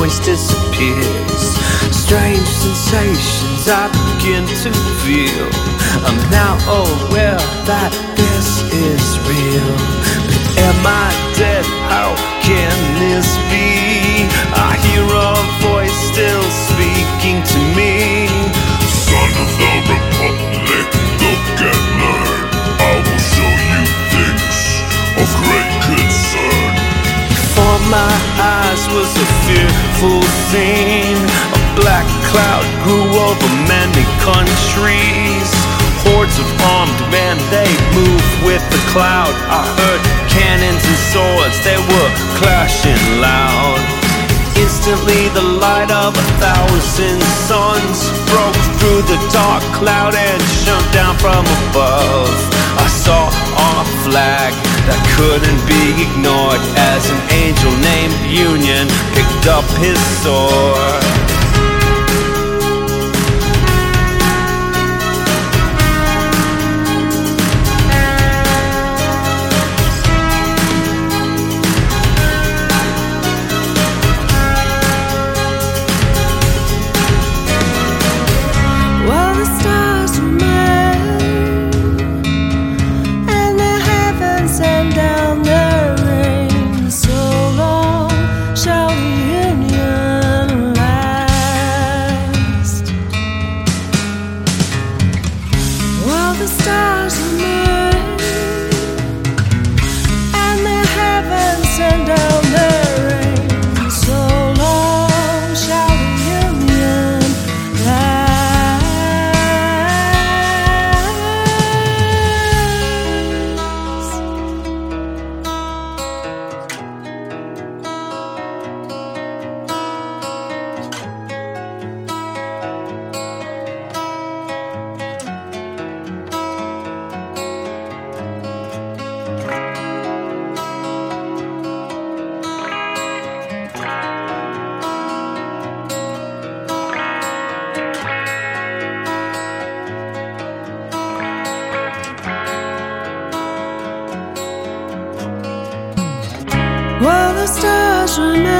voice disappears. Strange sensations I begin to feel. I'm now aware that this is real. But am I dead? How can this be? I hear a voice still speaking to me. Son of the Republic, look and learn. I will show you things of great concern. Before my eyes was a fearful scene. A black cloud grew over many countries. Hordes of armed men, they moved with the cloud. I heard cannons and swords, they were clashing loud. Instantly the light of 1,000 suns broke through the dark cloud and shone down from above. I saw our flag that couldn't be ignored as an angel named Union picked up his sword. While the stars remain